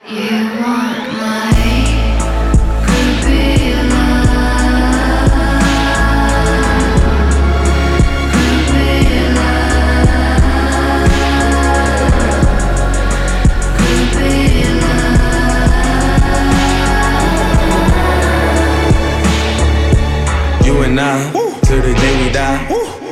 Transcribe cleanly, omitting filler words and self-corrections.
You and I, till the day we die.